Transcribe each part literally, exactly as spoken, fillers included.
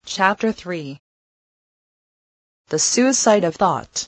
Chapter three. The Suicide of Thought.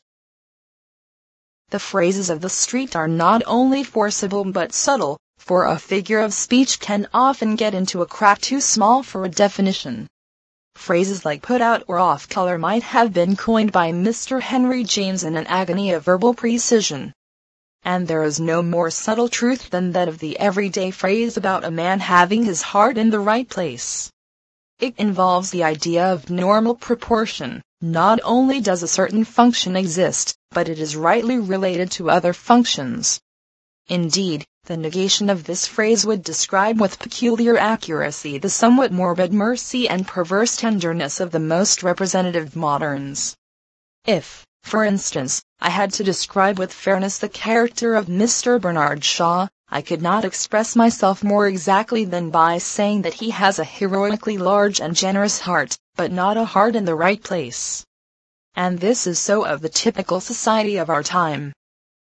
The phrases of the street are not only forcible but subtle, for a figure of speech can often get into a crack too small for a definition. Phrases like put out or off color might have been coined by Mister Henry James in an agony of verbal precision. And there is no more subtle truth than that of the everyday phrase about a man having his heart in the right place. It involves the idea of normal proportion. Not only does a certain function exist, but it is rightly related to other functions. Indeed, the negation of this phrase would describe with peculiar accuracy the somewhat morbid mercy and perverse tenderness of the most representative moderns. If, for instance, I had to describe with fairness the character of Mister Bernard Shaw, I could not express myself more exactly than by saying that he has a heroically large and generous heart, but not a heart in the right place. And this is so of the typical society of our time.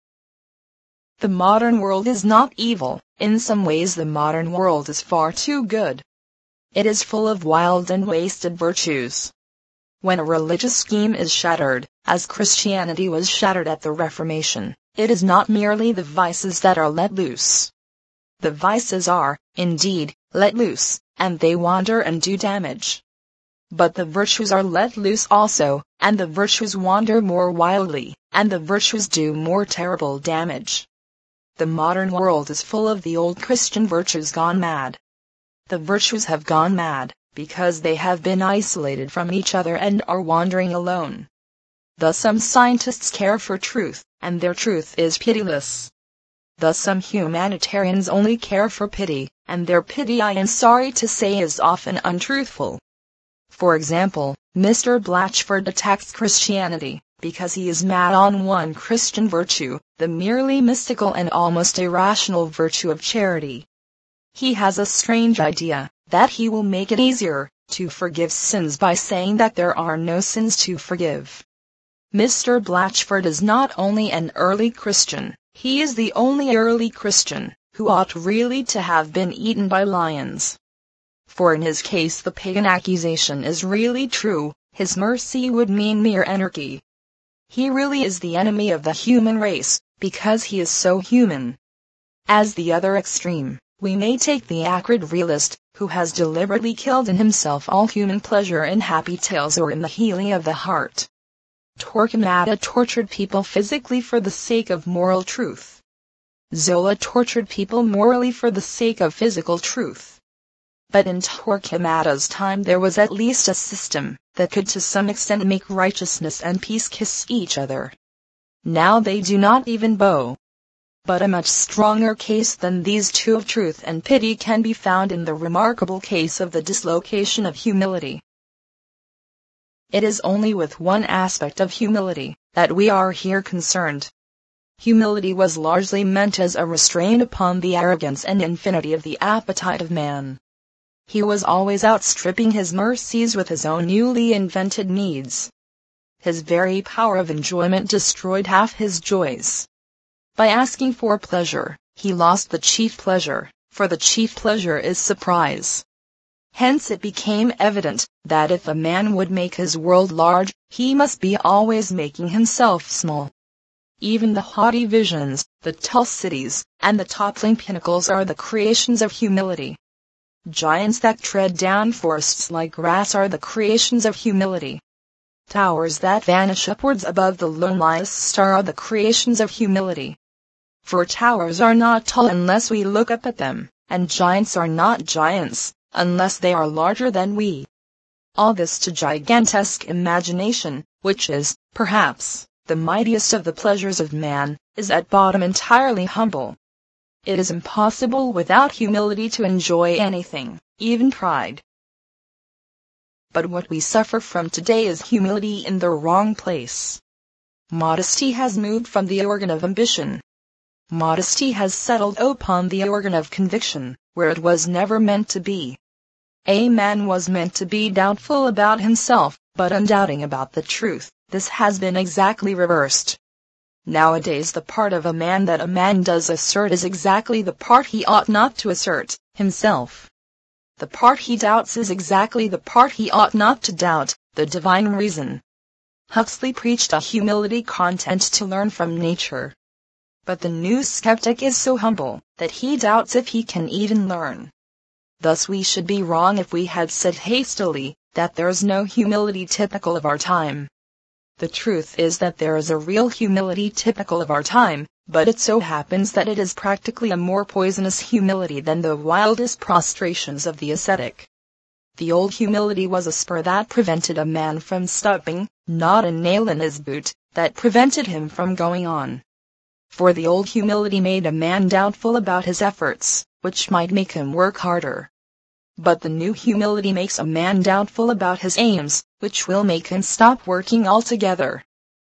The modern world is not evil. In some ways the modern world is far too good. It is full of wild and wasted virtues. When a religious scheme is shattered, as Christianity was shattered at the Reformation, it is not merely the vices that are let loose. The vices are, indeed, let loose, and they wander and do damage. But the virtues are let loose also, and the virtues wander more wildly, and the virtues do more terrible damage. The modern world is full of the old Christian virtues gone mad. The virtues have gone mad, because they have been isolated from each other and are wandering alone. Thus some scientists care for truth, and their truth is pitiless. Thus some humanitarians only care for pity, and their pity, I am sorry to say, is often untruthful. For example, Mister Blatchford attacks Christianity, because he is mad on one Christian virtue, the merely mystical and almost irrational virtue of charity. He has a strange idea, that he will make it easier to forgive sins by saying that there are no sins to forgive. Mister Blatchford is not only an early Christian, he is the only early Christian who ought really to have been eaten by lions. For in his case the pagan accusation is really true, his mercy would mean mere anarchy. He really is the enemy of the human race, because he is so human. As the other extreme, we may take the acrid realist, who has deliberately killed in himself all human pleasure in happy tales or in the healing of the heart. Torquemada tortured people physically for the sake of moral truth. Zola tortured people morally for the sake of physical truth. But in Torquemada's time there was at least a system that could to some extent make righteousness and peace kiss each other. Now they do not even bow. But a much stronger case than these two of truth and pity can be found in the remarkable case of the dislocation of humility. It is only with one aspect of humility that we are here concerned. Humility was largely meant as a restraint upon the arrogance and infinity of the appetite of man. He was always outstripping his mercies with his own newly invented needs. His very power of enjoyment destroyed half his joys. By asking for pleasure, he lost the chief pleasure, for the chief pleasure is surprise. Hence it became evident that if a man would make his world large, he must be always making himself small. Even the haughty visions, the tall cities, and the toppling pinnacles are the creations of humility. Giants that tread down forests like grass are the creations of humility. Towers that vanish upwards above the loneliest star are the creations of humility. For towers are not tall unless we look up at them, and giants are not giants unless they are larger than we. All this to gigantesque imagination, which is, perhaps, the mightiest of the pleasures of man, is at bottom entirely humble. It is impossible without humility to enjoy anything, even pride. But what we suffer from today is humility in the wrong place. Modesty has moved from the organ of ambition. Modesty has settled upon the organ of conviction, where it was never meant to be. A man was meant to be doubtful about himself, but undoubting about the truth. This has been exactly reversed. Nowadays the part of a man that a man does assert is exactly the part he ought not to assert, himself. The part he doubts is exactly the part he ought not to doubt, the divine reason. Huxley preached a humility content to learn from nature. But the new skeptic is so humble that he doubts if he can even learn. Thus we should be wrong if we had said hastily that there is no humility typical of our time. The truth is that there is a real humility typical of our time, but it so happens that it is practically a more poisonous humility than the wildest prostrations of the ascetic. The old humility was a spur that prevented a man from stopping, not a nail in his boot that prevented him from going on. For the old humility made a man doubtful about his efforts, which might make him work harder. But the new humility makes a man doubtful about his aims, which will make him stop working altogether.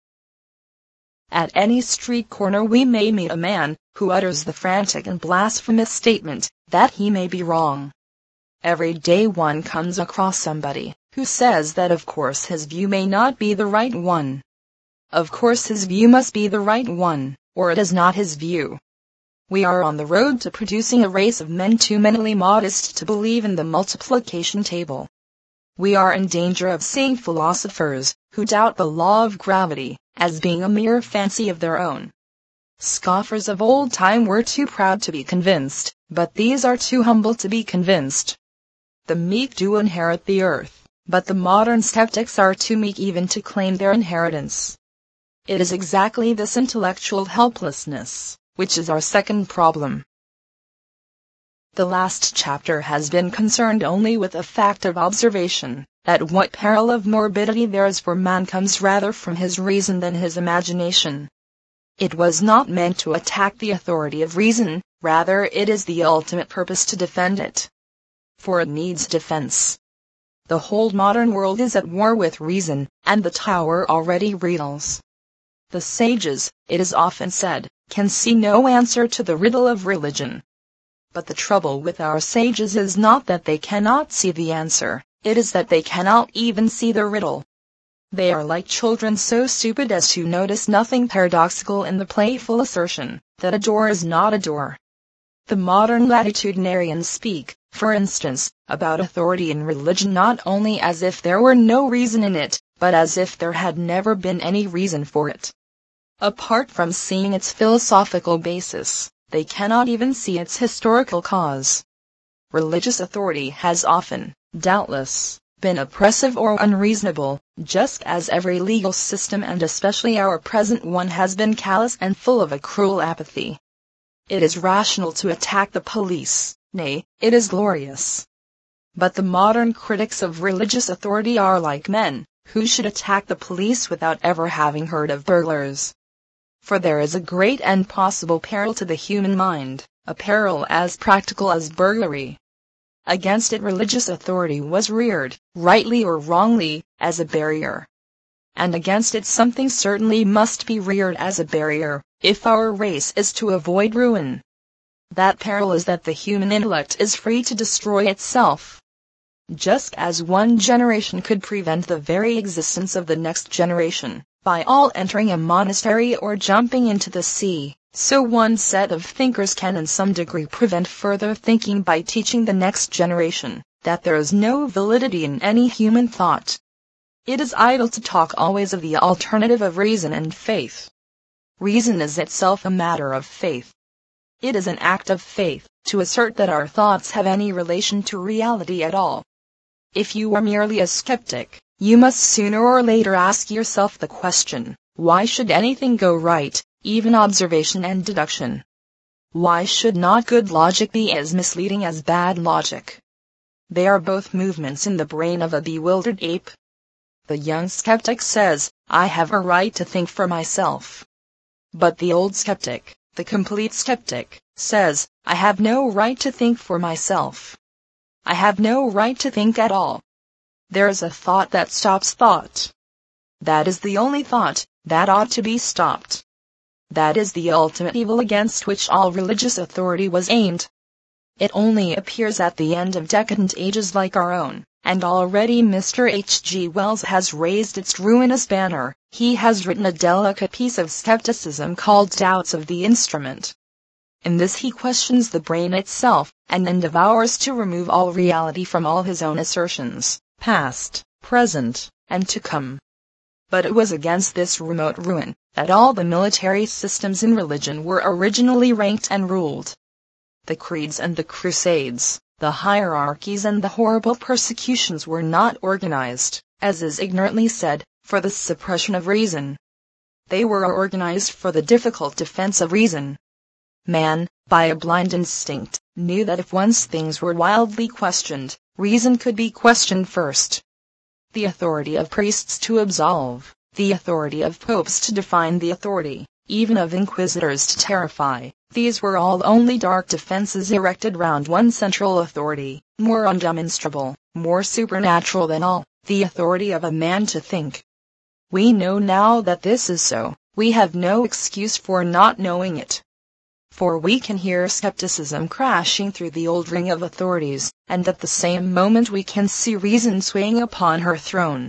At any street corner we may meet a man who utters the frantic and blasphemous statement that he may be wrong. Every day one comes across somebody who says that of course his view may not be the right one. Of course his view must be the right one, or it is not his view. We are on the road to producing a race of men too mentally modest to believe in the multiplication table. We are in danger of seeing philosophers who doubt the law of gravity as being a mere fancy of their own. Scoffers of old time were too proud to be convinced, but these are too humble to be convinced. The meek do inherit the earth, but the modern skeptics are too meek even to claim their inheritance. It is exactly this intellectual helplessness which is our second problem. The last chapter has been concerned only with a fact of observation, that what peril of morbidity there is for man comes rather from his reason than his imagination. It was not meant to attack the authority of reason, rather it is the ultimate purpose to defend it. For it needs defense. The whole modern world is at war with reason, and the tower already reels. The sages, it is often said, can see no answer to the riddle of religion. But the trouble with our sages is not that they cannot see the answer, it is that they cannot even see the riddle. They are like children so stupid as to notice nothing paradoxical in the playful assertion that a door is not a door. The modern latitudinarians speak, for instance, about authority in religion not only as if there were no reason in it, but as if there had never been any reason for it. Apart from seeing its philosophical basis, they cannot even see its historical cause. Religious authority has often, doubtless, been oppressive or unreasonable, just as every legal system and especially our present one has been callous and full of a cruel apathy. It is rational to attack the police, nay, it is glorious. But the modern critics of religious authority are like men who should attack the police without ever having heard of burglars. For there is a great and possible peril to the human mind, a peril as practical as burglary. Against it religious authority was reared, rightly or wrongly, as a barrier. And against it something certainly must be reared as a barrier, if our race is to avoid ruin. That peril is that the human intellect is free to destroy itself. Just as one generation could prevent the very existence of the next generation, by all entering a monastery or jumping into the sea, so one set of thinkers can in some degree prevent further thinking by teaching the next generation that there is no validity in any human thought. It is idle to talk always of the alternative of reason and faith. Reason is itself a matter of faith. It is an act of faith to assert that our thoughts have any relation to reality at all. If you are merely a skeptic, you must sooner or later ask yourself the question, why should anything go right, even observation and deduction? Why should not good logic be as misleading as bad logic? They are both movements in the brain of a bewildered ape. The young skeptic says, I have a right to think for myself. But the old skeptic, the complete skeptic, says, I have no right to think for myself. I have no right to think at all. There is a thought that stops thought. That is the only thought that ought to be stopped. That is the ultimate evil against which all religious authority was aimed. It only appears at the end of decadent ages like our own, and already Mister H G Wells has raised its ruinous banner. He has written a delicate piece of skepticism called Doubts of the Instrument. In this he questions the brain itself, and endeavors to remove all reality from all his own assertions, past, present, and to come. But it was against this remote ruin that all the military systems in religion were originally ranked and ruled. The creeds and the crusades, the hierarchies and the horrible persecutions were not organized, as is ignorantly said, for the suppression of reason. They were organized for the difficult defense of reason. Man, by a blind instinct, knew that if once things were wildly questioned, reason could be questioned first. The authority of priests to absolve, the authority of popes to define the authority, even of inquisitors to terrify, these were all only dark defenses erected round one central authority, more undemonstrable, more supernatural than all, the authority of a man to think. We know now that this is so, we have no excuse for not knowing it. For we can hear skepticism crashing through the old ring of authorities, and at the same moment we can see reason swaying upon her throne.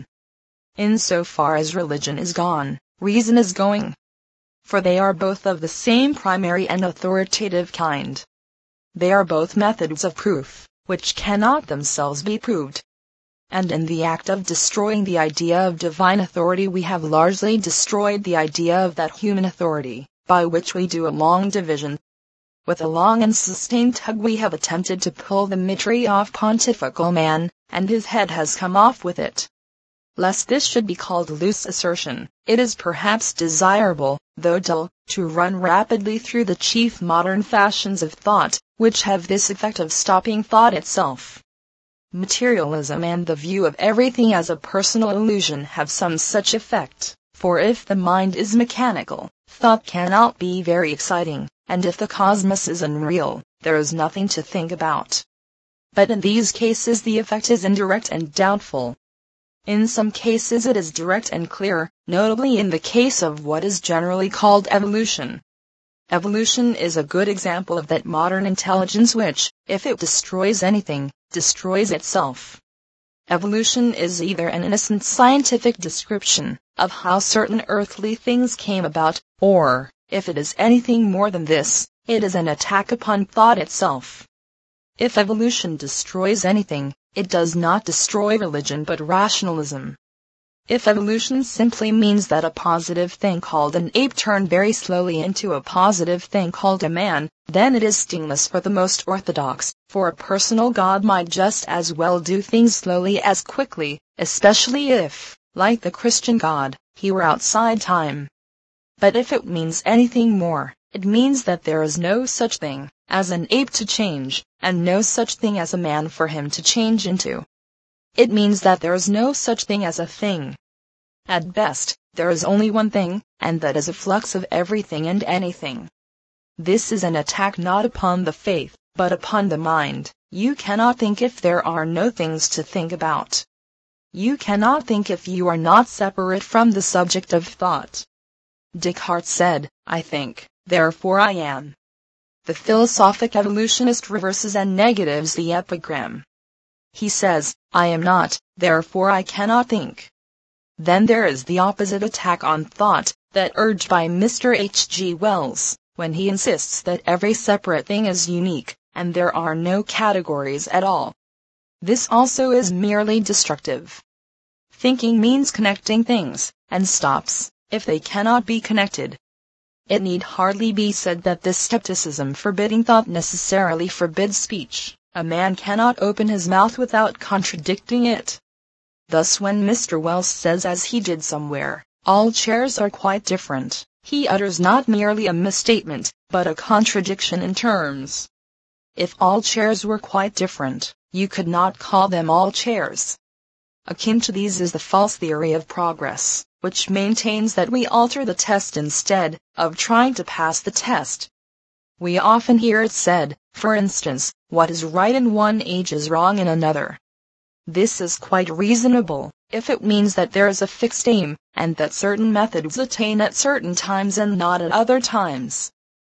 In so far as religion is gone, reason is going. For they are both of the same primary and authoritative kind. They are both methods of proof, which cannot themselves be proved. And in the act of destroying the idea of divine authority we have largely destroyed the idea of that human authority, by which we do a long division. With a long and sustained tug we have attempted to pull the mitre off pontifical man, and his head has come off with it. Lest this should be called loose assertion, it is perhaps desirable, though dull, to run rapidly through the chief modern fashions of thought, which have this effect of stopping thought itself. Materialism and the view of everything as a personal illusion have some such effect, for if the mind is mechanical, thought cannot be very exciting, and if the cosmos is unreal, there is nothing to think about. But in these cases the effect is indirect and doubtful. In some cases it is direct and clear, notably in the case of what is generally called evolution. Evolution is a good example of that modern intelligence which, if it destroys anything, destroys itself. Evolution is either an innocent scientific description of how certain earthly things came about, or, if it is anything more than this, it is an attack upon thought itself. If evolution destroys anything, it does not destroy religion but rationalism. If evolution simply means that a positive thing called an ape turned very slowly into a positive thing called a man, then it is stingless for the most orthodox, for a personal God might just as well do things slowly as quickly, especially if, like the Christian God, he were outside time. But if it means anything more, it means that there is no such thing as an ape to change, and no such thing as a man for him to change into. It means that there is no such thing as a thing. At best, there is only one thing, and that is a flux of everything and anything. This is an attack not upon the faith, but upon the mind. You cannot think if there are no things to think about. You cannot think if you are not separate from the subject of thought. Descartes said, "I think, therefore I am." The philosophic evolutionist reverses and negatives the epigram. He says, "I am not, therefore I cannot think." Then there is the opposite attack on thought, that urged by Mister H G Wells, when he insists that every separate thing is unique, and there are no categories at all. This also is merely destructive. Thinking means connecting things, and stops, if they cannot be connected. It need hardly be said that this skepticism forbidding thought necessarily forbids speech. A man cannot open his mouth without contradicting it. Thus when Mister Wells says, as he did somewhere, all chairs are quite different, he utters not merely a misstatement, but a contradiction in terms. If all chairs were quite different, you could not call them all chairs. Akin to these is the false theory of progress, which maintains that we alter the test instead of trying to pass the test. We often hear it said, for instance, what is right in one age is wrong in another. This is quite reasonable, if it means that there is a fixed aim, and that certain methods attain at certain times and not at other times.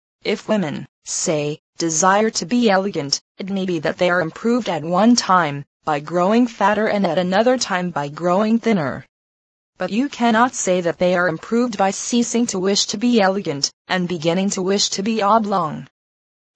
If women, say, desire to be elegant, it may be that they are improved at one time, by growing fatter, and at another time by growing thinner. But you cannot say that they are improved by ceasing to wish to be elegant, and beginning to wish to be oblong.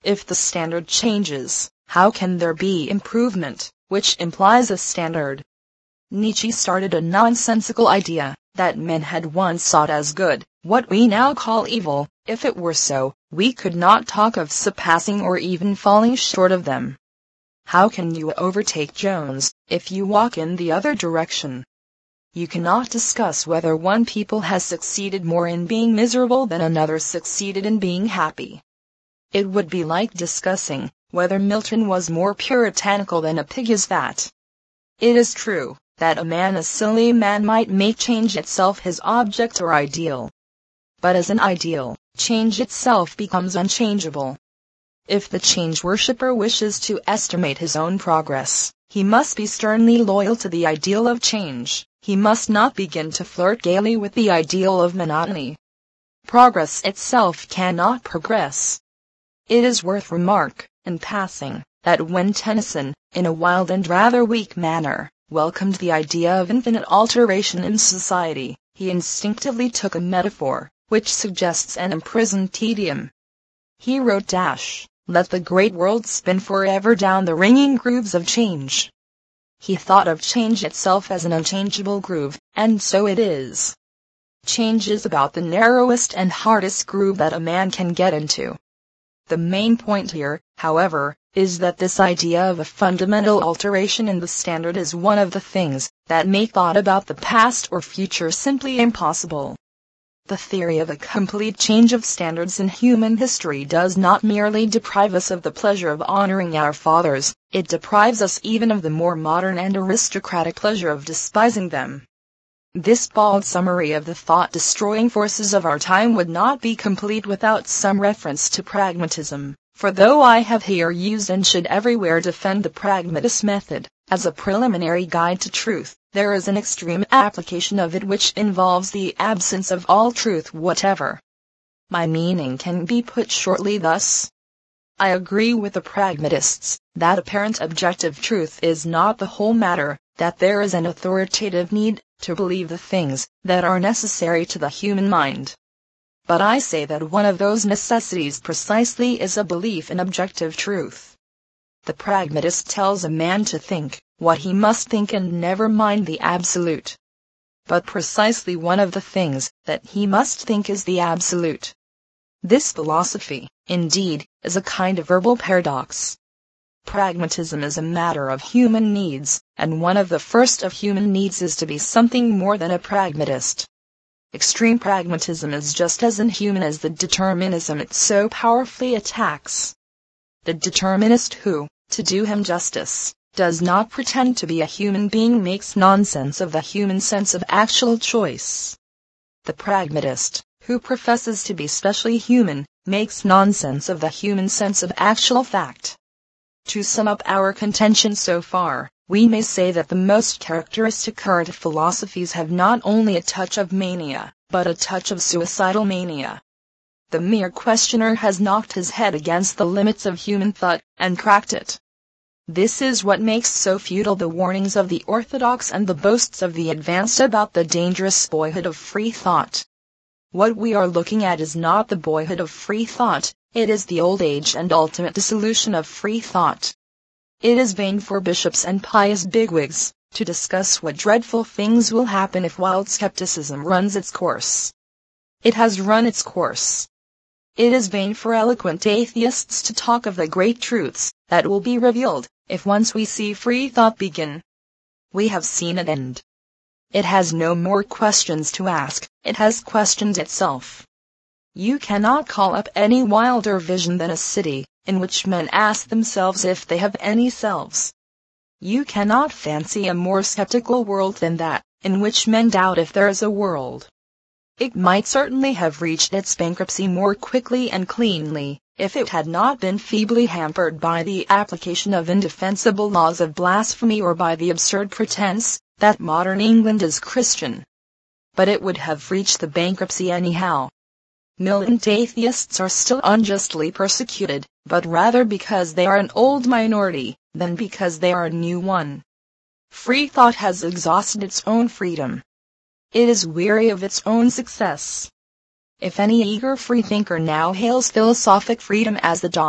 If the standard changes, how can there be improvement, which implies a standard? Nietzsche started a nonsensical idea, that men had once sought as good, what we now call evil. If it were so, we could not talk of surpassing or even falling short of them. How can you overtake Jones, if you walk in the other direction? You cannot discuss whether one people has succeeded more in being miserable than another succeeded in being happy. It would be like discussing whether Milton was more puritanical than a pig is fat. It is true that a man a silly man might make change itself his object or ideal. But as an ideal, change itself becomes unchangeable. If the change worshipper wishes to estimate his own progress, he must be sternly loyal to the ideal of change. He must not begin to flirt gaily with the ideal of monotony. Progress itself cannot progress. It is worth remark, in passing, that when Tennyson, in a wild and rather weak manner, welcomed the idea of infinite alteration in society, he instinctively took a metaphor, which suggests an imprisoned tedium. He wrote dash, let the great world spin forever down the ringing grooves of change. He thought of change itself as an unchangeable groove, and so it is. Change is about the narrowest and hardest groove that a man can get into. The main point here, however, is that this idea of a fundamental alteration in the standard is one of the things that make thought about the past or future simply impossible. The theory of a complete change of standards in human history does not merely deprive us of the pleasure of honoring our fathers, it deprives us even of the more modern and aristocratic pleasure of despising them. This bald summary of the thought-destroying forces of our time would not be complete without some reference to pragmatism, for though I have here used and should everywhere defend the pragmatist method, as a preliminary guide to truth, there is an extreme application of it which involves the absence of all truth whatever. My meaning can be put shortly thus. I agree with the pragmatists, that apparent objective truth is not the whole matter, that there is an authoritative need to believe the things that are necessary to the human mind. But I say that one of those necessities precisely is a belief in objective truth. The pragmatist tells a man to think what he must think and never mind the absolute. But precisely one of the things that he must think is the absolute. This philosophy, indeed, is a kind of verbal paradox. Pragmatism is a matter of human needs, and one of the first of human needs is to be something more than a pragmatist. Extreme pragmatism is just as inhuman as the determinism it so powerfully attacks. The determinist who, to do him justice, does not pretend to be a human being makes nonsense of the human sense of actual choice. The pragmatist, who professes to be specially human, makes nonsense of the human sense of actual fact. To sum up our contention so far, we may say that the most characteristic current philosophies have not only a touch of mania, but a touch of suicidal mania. The mere questioner has knocked his head against the limits of human thought, and cracked it. This is what makes so futile the warnings of the orthodox and the boasts of the advanced about the dangerous boyhood of free thought. What we are looking at is not the boyhood of free thought, it is the old age and ultimate dissolution of free thought. It is vain for bishops and pious bigwigs to discuss what dreadful things will happen if wild skepticism runs its course. It has run its course. It is vain for eloquent atheists to talk of the great truths that will be revealed if once we see free thought begin. We have seen it end. It has no more questions to ask, it has questioned itself. You cannot call up any wilder vision than a city in which men ask themselves if they have any selves. You cannot fancy a more skeptical world than that, in which men doubt if there is a world. It might certainly have reached its bankruptcy more quickly and cleanly, if it had not been feebly hampered by the application of indefensible laws of blasphemy or by the absurd pretense that modern England is Christian. But it would have reached the bankruptcy anyhow. Militant atheists are still unjustly persecuted, but rather because they are an old minority, than because they are a new one. Free thought has exhausted its own freedom. It is weary of its own success. If any eager freethinker now hails philosophic freedom as the dawn,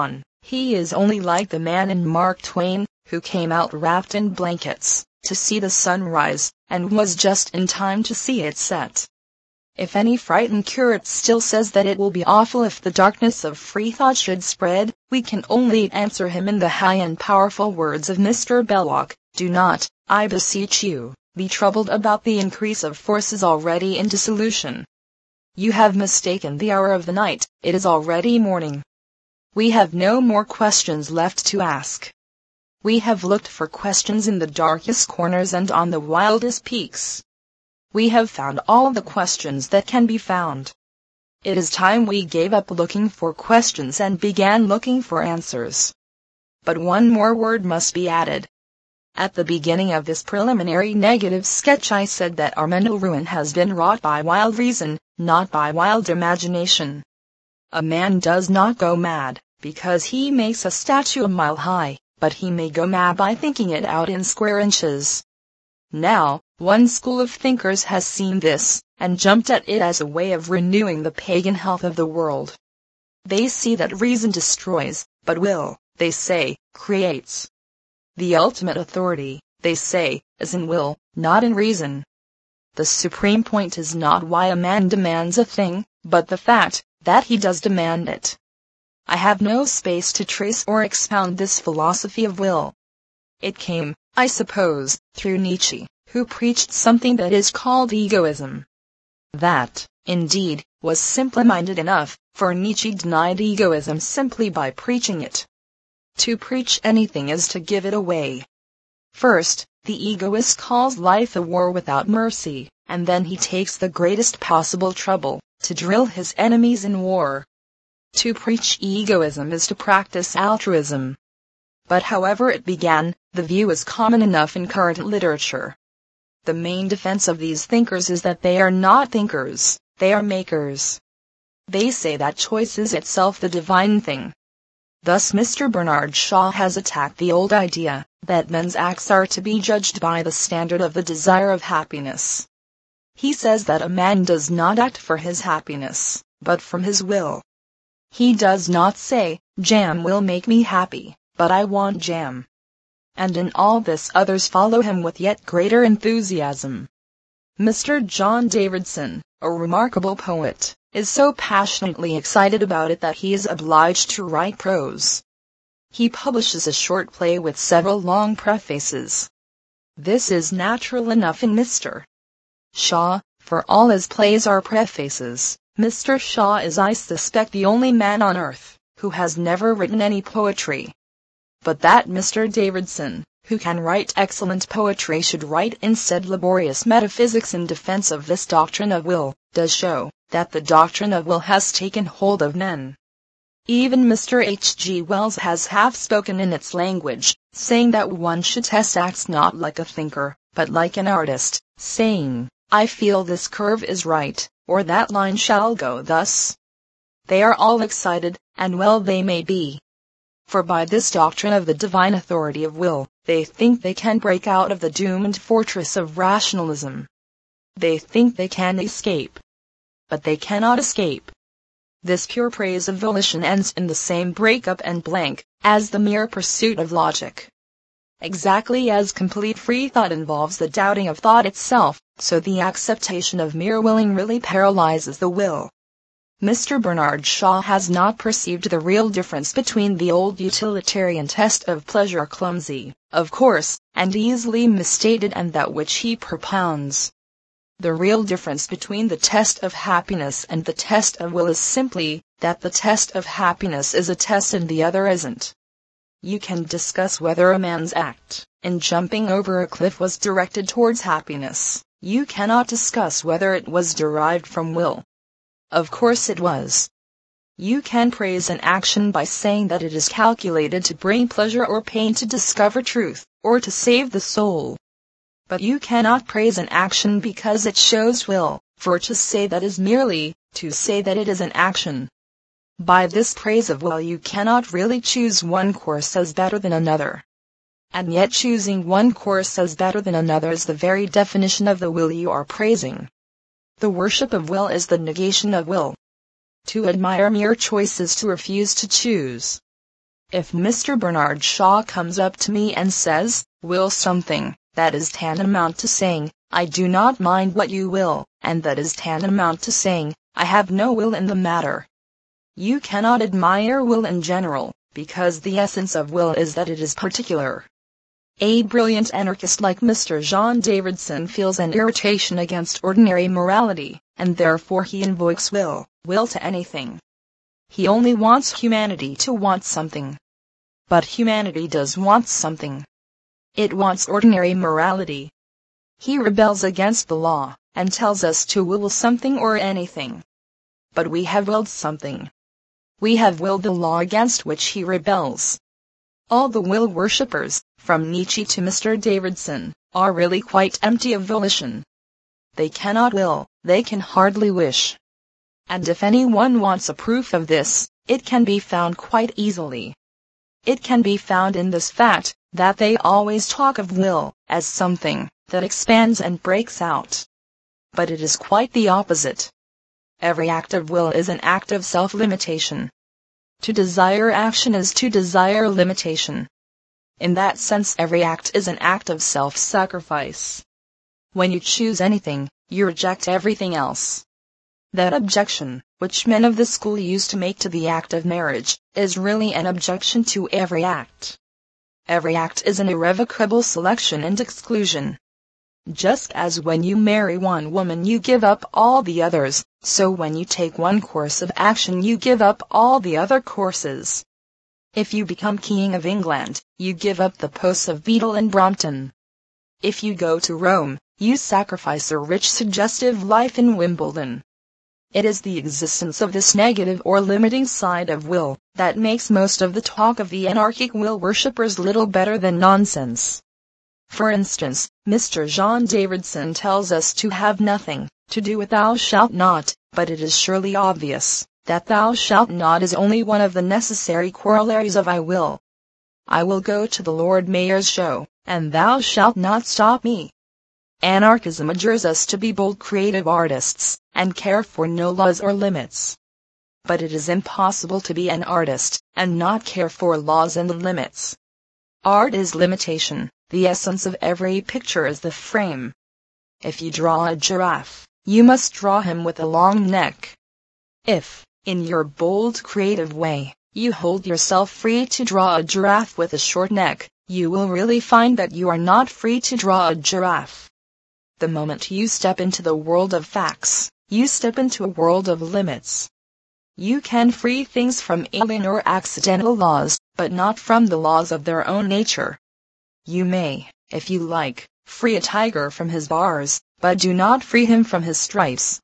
He is only like the man in Mark Twain, who came out wrapped in blankets, to see the sun rise, and was just in time to see it set. If any frightened curate still says that it will be awful if the darkness of free thought should spread, we can only answer him in the high and powerful words of Mister Belloc: do not, I beseech you, be troubled about the increase of forces already in dissolution. You have mistaken the hour of the night, it is already morning. We have no more questions left to ask. We have looked for questions in the darkest corners and on the wildest peaks. We have found all the questions that can be found. It is time we gave up looking for questions and began looking for answers. But one more word must be added. At the beginning of this preliminary negative sketch I said that our mental ruin has been wrought by wild reason, not by wild imagination. A man does not go mad because he makes a statue a mile high, but he may go mad by thinking it out in square inches. Now, one school of thinkers has seen this, and jumped at it as a way of renewing the pagan health of the world. They see that reason destroys, but will, they say, creates. The ultimate authority, they say, is in will, not in reason. The supreme point is not why a man demands a thing, but the fact that he does demand it. I have no space to trace or expound this philosophy of will. It came, I suppose, through Nietzsche, who preached something that is called egoism. That, indeed, was simple-minded enough, for Nietzsche denied egoism simply by preaching it. To preach anything is to give it away. First, the egoist calls life a war without mercy, and then he takes the greatest possible trouble to drill his enemies in war. To preach egoism is to practice altruism. But however it began, the view is common enough in current literature. The main defense of these thinkers is that they are not thinkers, they are makers. They say that choice is itself the divine thing. Thus Mister Bernard Shaw has attacked the old idea that men's acts are to be judged by the standard of the desire of happiness. He says that a man does not act for his happiness, but from his will. He does not say, jam will make me happy, but I want jam. And in all this others follow him with yet greater enthusiasm. Mister John Davidson, a remarkable poet, is so passionately excited about it that he is obliged to write prose. He publishes a short play with several long prefaces. This is natural enough in Mister Shaw, for all his plays are prefaces. Mister Shaw is, I suspect, the only man on earth who has never written any poetry. But that Mister Davidson, who can write excellent poetry, should write instead laborious metaphysics in defense of this doctrine of will, does show that the doctrine of will has taken hold of men. Even Mister H G Wells has half spoken in its language, saying that one should test acts not like a thinker, but like an artist, saying, I feel this curve is right, or that line shall go thus. They are all excited, and well they may be. For by this doctrine of the divine authority of will, they think they can break out of the doomed fortress of rationalism. They think they can escape. But they cannot escape. This pure praise of volition ends in the same break-up and blank as the mere pursuit of logic. Exactly as complete free thought involves the doubting of thought itself, so the acceptation of mere willing really paralyzes the will. Mister Bernard Shaw has not perceived the real difference between the old utilitarian test of pleasure, clumsy, of course, and easily misstated, and that which he propounds. The real difference between the test of happiness and the test of will is simply that the test of happiness is a test and the other isn't. You can discuss whether a man's act in jumping over a cliff was directed towards happiness. You cannot discuss whether it was derived from will. Of course it was. You can praise an action by saying that it is calculated to bring pleasure or pain, to discover truth, or to save the soul. But you cannot praise an action because it shows will, for to say that is merely to say that it is an action. By this praise of will you cannot really choose one course as better than another. And yet choosing one course as better than another is the very definition of the will you are praising. The worship of will is the negation of will. To admire mere choice is to refuse to choose. If Mister Bernard Shaw comes up to me and says, "Will something," that is tantamount to saying, "I do not mind what you will," and that is tantamount to saying, "I have no will in the matter." You cannot admire will in general, because the essence of will is that it is particular. A brilliant anarchist like Mister John Davidson feels an irritation against ordinary morality, and therefore he invokes will, will to anything. He only wants humanity to want something. But humanity does want something. It wants ordinary morality. He rebels against the law, and tells us to will something or anything. But we have willed something. We have willed the law against which he rebels. All the will worshippers, from Nietzsche to Mister Davidson, are really quite empty of volition. They cannot will, they can hardly wish. And if anyone wants a proof of this, it can be found quite easily. It can be found in this fact, that they always talk of will as something that expands and breaks out. But it is quite the opposite. Every act of will is an act of self-limitation. To desire action is to desire limitation. In that sense, every act is an act of self-sacrifice. When you choose anything, you reject everything else. That objection, which men of the school used to make to the act of marriage, is really an objection to every act. Every act is an irrevocable selection and exclusion. Just as when you marry one woman you give up all the others, so when you take one course of action you give up all the other courses. If you become King of England, you give up the posts of Beadle and Brompton. If you go to Rome, you sacrifice a rich suggestive life in Wimbledon. It is the existence of this negative or limiting side of will that makes most of the talk of the anarchic will worshippers little better than nonsense. For instance, Mister John Davidson tells us to have nothing to do with thou shalt not, but it is surely obvious that thou shalt not is only one of the necessary corollaries of I will. I will go to the Lord Mayor's show, and thou shalt not stop me. Anarchism adjures us to be bold creative artists, and care for no laws or limits. But it is impossible to be an artist, and not care for laws and limits. Art is limitation, the essence of every picture is the frame. If you draw a giraffe, you must draw him with a long neck. If, in your bold creative way, you hold yourself free to draw a giraffe with a short neck, you will really find that you are not free to draw a giraffe. The moment you step into the world of facts, you step into a world of limits. You can free things from alien or accidental laws, but not from the laws of their own nature. You may, if you like, free a tiger from his bars, but do not free him from his stripes.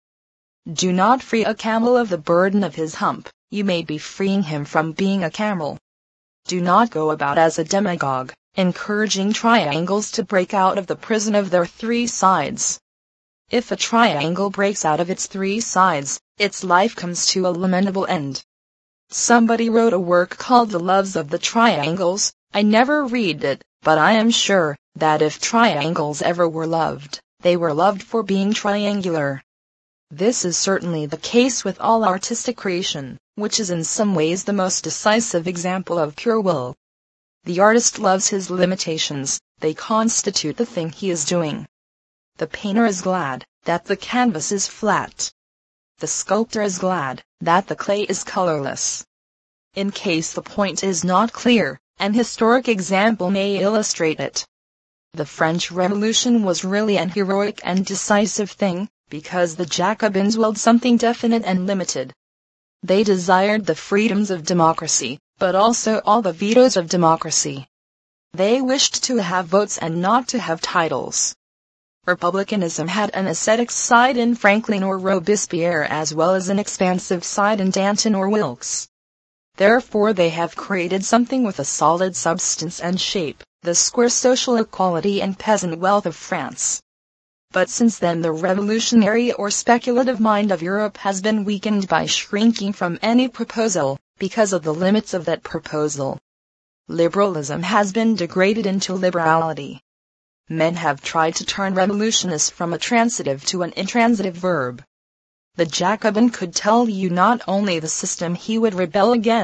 Do not free a camel of the burden of his hump, you may be freeing him from being a camel. Do not go about as a demagogue, encouraging triangles to break out of the prison of their three sides. If a triangle breaks out of its three sides, its life comes to a lamentable end. Somebody wrote a work called The Loves of the Triangles. I never read it, but I am sure that if triangles ever were loved, they were loved for being triangular. This is certainly the case with all artistic creation, which is in some ways the most decisive example of pure will. The artist loves his limitations, they constitute the thing he is doing. The painter is glad that the canvas is flat. The sculptor is glad that the clay is colorless. In case the point is not clear, an historic example may illustrate it. The French Revolution was really an heroic and decisive thing, because the Jacobins willed something definite and limited. They desired the freedoms of democracy, but also all the vetoes of democracy. They wished to have votes and not to have titles. Republicanism had an ascetic side in Franklin or Robespierre as well as an expansive side in Danton or Wilkes. Therefore they have created something with a solid substance and shape, the square social equality and peasant wealth of France. But since then the revolutionary or speculative mind of Europe has been weakened by shrinking from any proposal, because of the limits of that proposal. Liberalism has been degraded into liberality. Men have tried to turn revolutionist from a transitive to an intransitive verb. The Jacobin could tell you not only the system he would rebel against,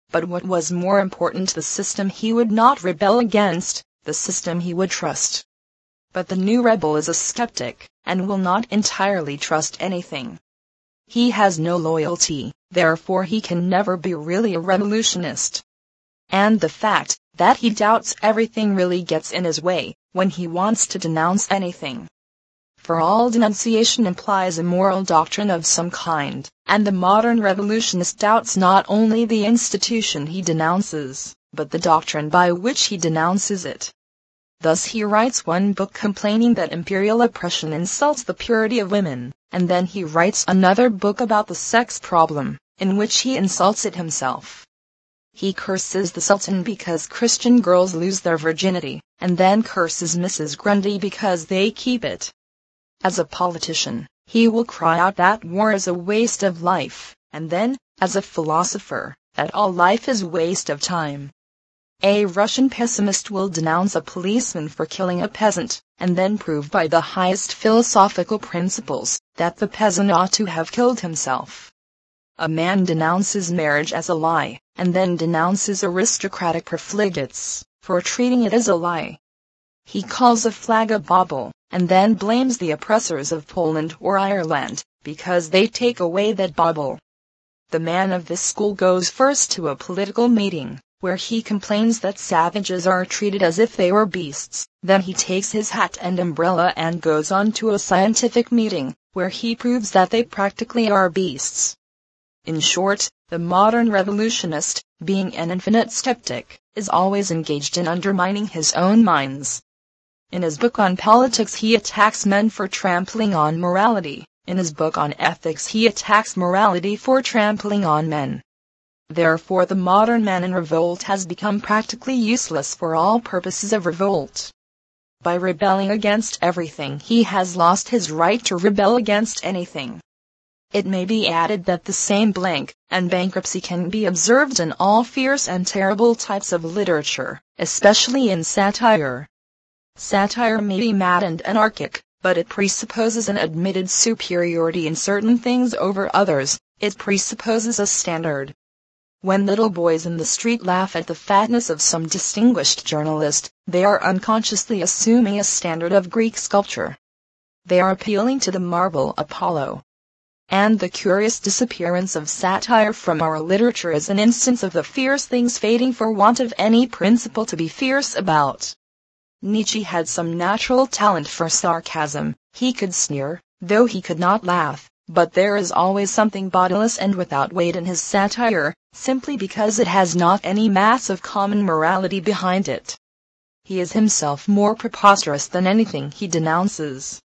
but what was more important, the system he would not rebel against, the system he would trust. But the new rebel is a skeptic, and will not entirely trust anything. He has no loyalty, therefore he can never be really a revolutionist. And the fact that he doubts everything really gets in his way when he wants to denounce anything. For all denunciation implies a moral doctrine of some kind, and the modern revolutionist doubts not only the institution he denounces, but the doctrine by which he denounces it. Thus he writes one book complaining that imperial oppression insults the purity of women, and then he writes another book about the sex problem, in which he insults it himself. He curses the Sultan because Christian girls lose their virginity, and then curses Missus Grundy because they keep it. As a politician, he will cry out that war is a waste of life, and then, as a philosopher, that all life is waste of time. A Russian pessimist will denounce a policeman for killing a peasant, and then prove by the highest philosophical principles that the peasant ought to have killed himself. A man denounces marriage as a lie, and then denounces aristocratic profligates for treating it as a lie. He calls a flag a bauble, and then blames the oppressors of Poland or Ireland because they take away that bauble. The man of this school goes first to a political meeting, where he complains that savages are treated as if they were beasts. Then he takes his hat and umbrella and goes on to a scientific meeting, where he proves that they practically are beasts. In short, the modern revolutionist, being an infinite skeptic, is always engaged in undermining his own minds. In his book on politics he attacks men for trampling on morality. In his book on ethics he attacks morality for trampling on men. Therefore the modern man in revolt has become practically useless for all purposes of revolt. By rebelling against everything he has lost his right to rebel against anything. It may be added that the same blank and bankruptcy can be observed in all fierce and terrible types of literature, especially in satire. Satire may be mad and anarchic, but it presupposes an admitted superiority in certain things over others. It presupposes a standard. When little boys in the street laugh at the fatness of some distinguished journalist, they are unconsciously assuming a standard of Greek sculpture. They are appealing to the marble Apollo. And the curious disappearance of satire from our literature is an instance of the fierce things fading for want of any principle to be fierce about. Nietzsche had some natural talent for sarcasm. He could sneer, though he could not laugh, but there is always something bodiless and without weight in his satire, simply because it has not any mass of common morality behind it. He is himself more preposterous than anything he denounces.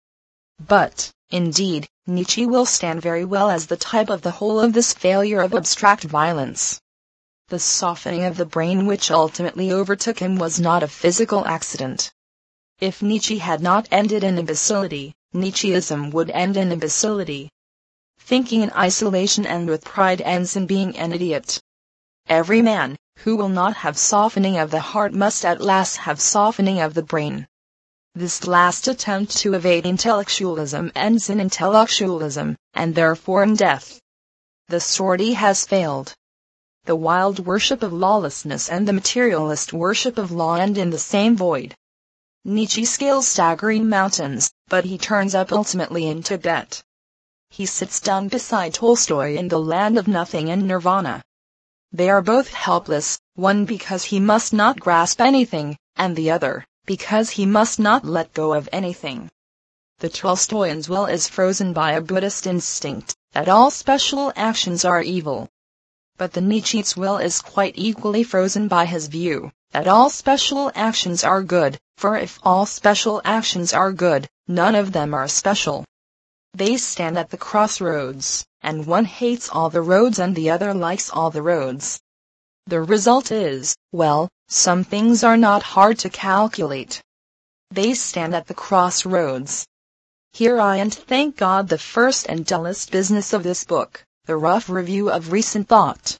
But, indeed, Nietzsche will stand very well as the type of the whole of this failure of abstract violence. The softening of the brain which ultimately overtook him was not a physical accident. If Nietzsche had not ended in imbecility, Nietzscheism would end in imbecility. Thinking in isolation and with pride ends in being an idiot. Every man who will not have softening of the heart must at last have softening of the brain. This last attempt to evade intellectualism ends in intellectualism, and therefore in death. The sortie has failed. The wild worship of lawlessness and the materialist worship of law end in the same void. Nietzsche scales staggering mountains, but he turns up ultimately in Tibet. He sits down beside Tolstoy in the land of nothing and nirvana. They are both helpless, one because he must not grasp anything, and the other because he must not let go of anything. The Tolstoyan's will is frozen by a Buddhist instinct that all special actions are evil. But the Nietzsche's will is quite equally frozen by his view that all special actions are good, for if all special actions are good, none of them are special. They stand at the crossroads, and one hates all the roads and the other likes all the roads. The result is, well, some things are not hard to calculate. They stand at the crossroads. Here I end, thank God, the first and dullest business of this book, the rough review of recent thought.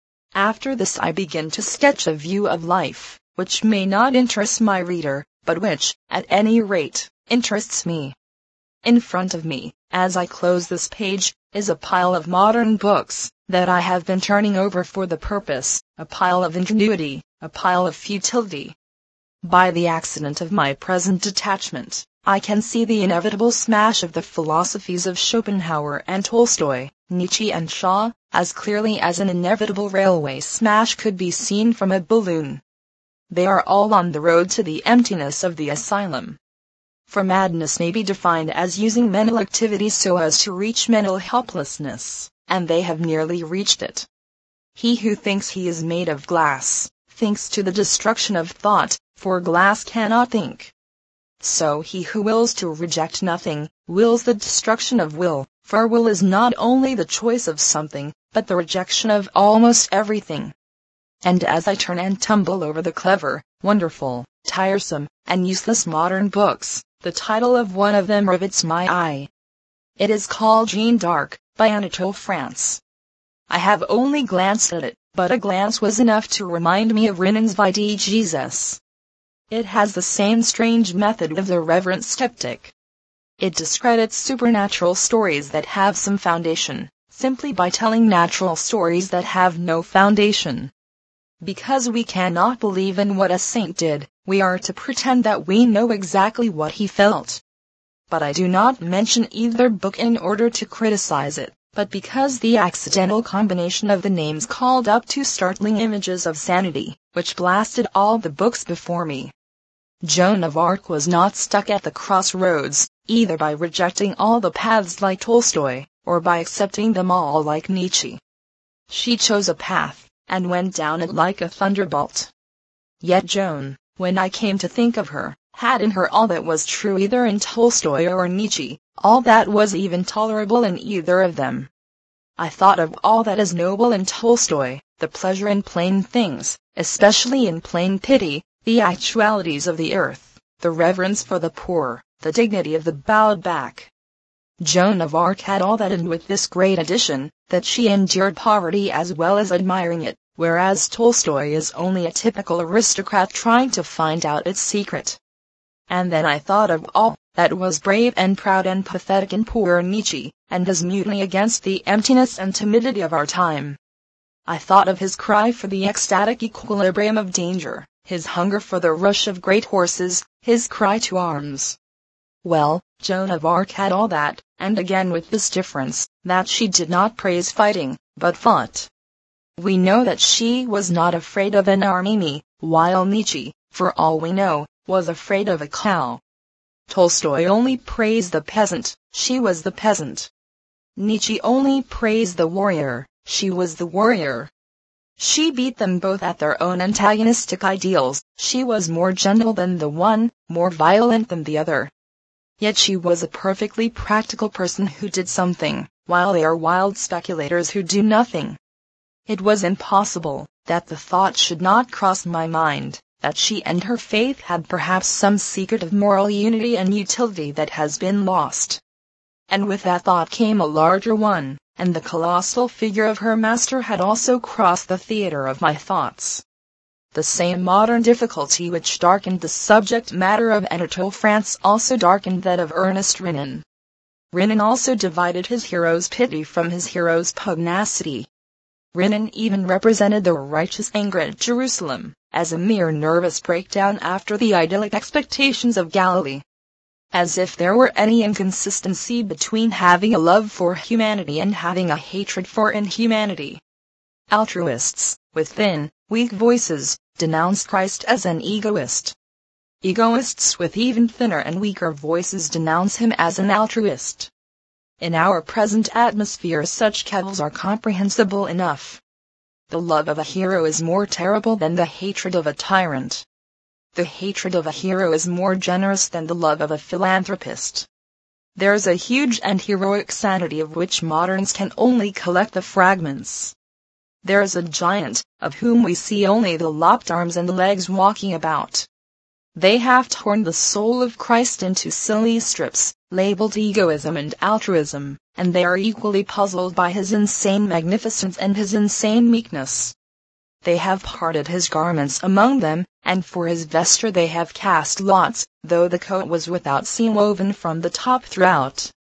After this I begin to sketch a view of life, which may not interest my reader, but which, at any rate, interests me. In front of me, as I close this page, is a pile of modern books that I have been turning over for the purpose, a pile of ingenuity, a pile of futility. By the accident of my present detachment, I can see the inevitable smash of the philosophies of Schopenhauer and Tolstoy, Nietzsche and Shaw, as clearly as an inevitable railway smash could be seen from a balloon. They are all on the road to the emptiness of the asylum. For madness may be defined as using mental activity so as to reach mental helplessness, and they have nearly reached it. He who thinks he is made of glass, thinks to the destruction of thought, for glass cannot think. So he who wills to reject nothing, wills the destruction of will, for will is not only the choice of something, but the rejection of almost everything. And as I turn and tumble over the clever, wonderful, tiresome, and useless modern books, the title of one of them rivets my eye. It is called Jeanne d'Arc, by Anatole France. I have only glanced at it, but a glance was enough to remind me of Renan's Vie de Jesus. It has the same strange method of the reverent skeptic. It discredits supernatural stories that have some foundation, simply by telling natural stories that have no foundation. Because we cannot believe in what a saint did, we are to pretend that we know exactly what he felt. But I do not mention either book in order to criticize it, but because the accidental combination of the names called up two startling images of sanity, which blasted all the books before me. Joan of Arc was not stuck at the crossroads, either by rejecting all the paths like Tolstoy, or by accepting them all like Nietzsche. She chose a path, and went down it like a thunderbolt. Yet Joan, when I came to think of her, had in her all that was true either in Tolstoy or Nietzsche, all that was even tolerable in either of them. I thought of all that is noble in Tolstoy, the pleasure in plain things, especially in plain pity, the actualities of the earth, the reverence for the poor, the dignity of the bowed back. Joan of Arc had all that, and with this great addition, that she endured poverty as well as admiring it, whereas Tolstoy is only a typical aristocrat trying to find out its secret. And then I thought of all that was brave and proud and pathetic in poor Nietzsche, and his mutiny against the emptiness and timidity of our time. I thought of his cry for the ecstatic equilibrium of danger, his hunger for the rush of great horses, his cry to arms. Well, Joan of Arc had all that, and again with this difference, that she did not praise fighting, but fought. We know that she was not afraid of an army, while Nietzsche, for all we know, was afraid of a cow. Tolstoy only praised the peasant, she was the peasant. Nietzsche only praised the warrior, she was the warrior. She beat them both at their own antagonistic ideals, she was more gentle than the one, more violent than the other. Yet she was a perfectly practical person who did something, while they are wild speculators who do nothing. It was impossible that the thought should not cross my mind, that she and her faith had perhaps some secret of moral unity and utility that has been lost. And with that thought came a larger one, and the colossal figure of her master had also crossed the theater of my thoughts. The same modern difficulty which darkened the subject matter of Anatole France also darkened that of Ernest Renan. Renan also divided his hero's pity from his hero's pugnacity. Renan even represented the righteous anger at Jerusalem as a mere nervous breakdown after the idyllic expectations of Galilee. As if there were any inconsistency between having a love for humanity and having a hatred for inhumanity. Altruists, with thin, weak voices, denounced Christ as an egoist. Egoists with even thinner and weaker voices denounce him as an altruist. In our present atmosphere such cavils are comprehensible enough. The love of a hero is more terrible than the hatred of a tyrant. The hatred of a hero is more generous than the love of a philanthropist. There's a huge and heroic sanity of which moderns can only collect the fragments. There's a giant, of whom we see only the lopped arms and the legs walking about. They have torn the soul of Christ into silly strips, labeled egoism and altruism, and they are equally puzzled by his insane magnificence and his insane meekness. They have parted his garments among them, and for his vesture they have cast lots, though the coat was without seam woven from the top throughout.